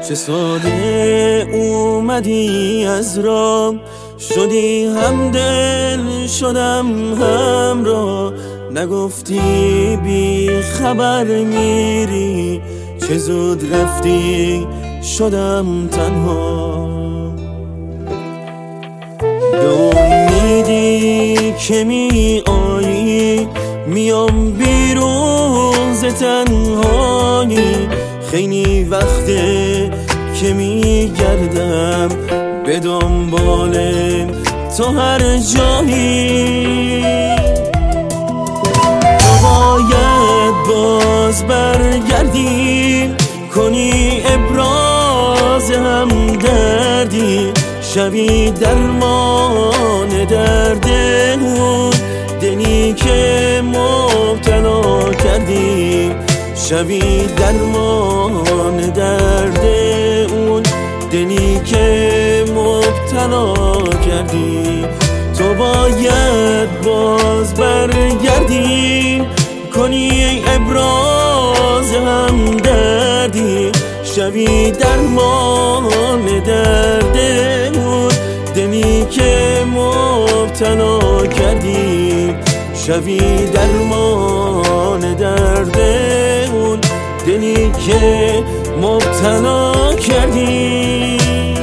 چه ساده اومدی از راه، شدی همدل شدم همراه. نگفتی بی خبر میری، چه زود رفتی شدم تنها. به امیدی که می آیی میام بیرون ز تنهایی. خیلی وقته که می گردم به دنبال تو هر جایی. تو باید باز برگردی، کنی ابراز همدردی. شبی درمان درد اون دلی که مبتلا کردی. شبی درمان درد اون دلی که مبتلا کردی. تو باید باز برگردی، کنی ابراز همدردی. شبی درمان درد اون دلی که مبتلا کردی. شبی درمان درد اون دلی که مبتلا کردی.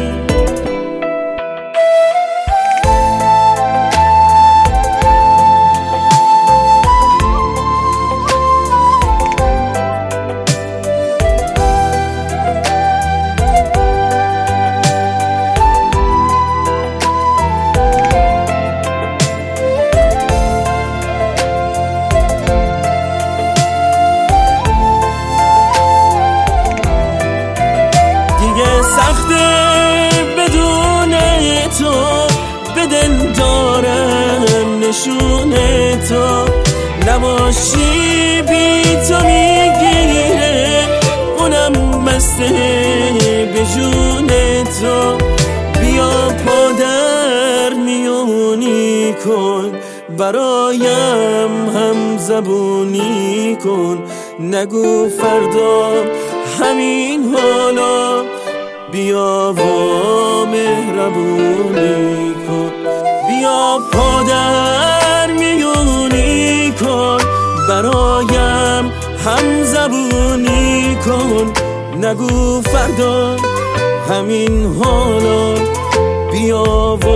سخته بدون تو، به دل دارم نشون تو. نباشی بی تو میگیره اونم بسته به جون تو. بیا پادر میونی کن، برایم هم زبونی کن. نگو فردا همین حالا، بیا و مهربونی کن. بیا پادر میونی کن، برایم هم زبونی کن. نگو فردا همین حالا، بیا و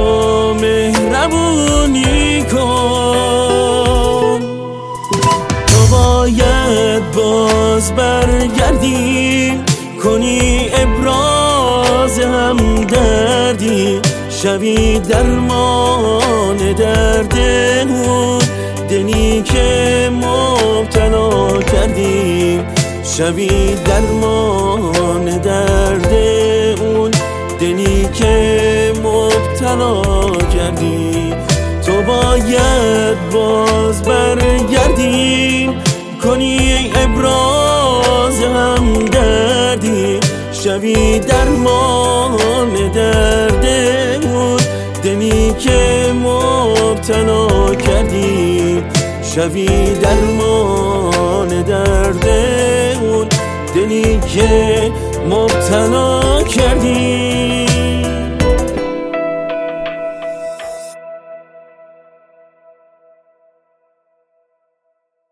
مهربونی کن. تو باید باز برگردی، کنی ابراز همدردی. شبی درمان درد اون دلی که مبتلا کردی. شبی درمان درد اون دلی که مبتلا کردی. تو باید باز برگردی، کنی ابراز همدردی. شبی درمان درد اون دلی که مبتلا کردی. شبی درمان درد اون دلی که مبتلا کردی.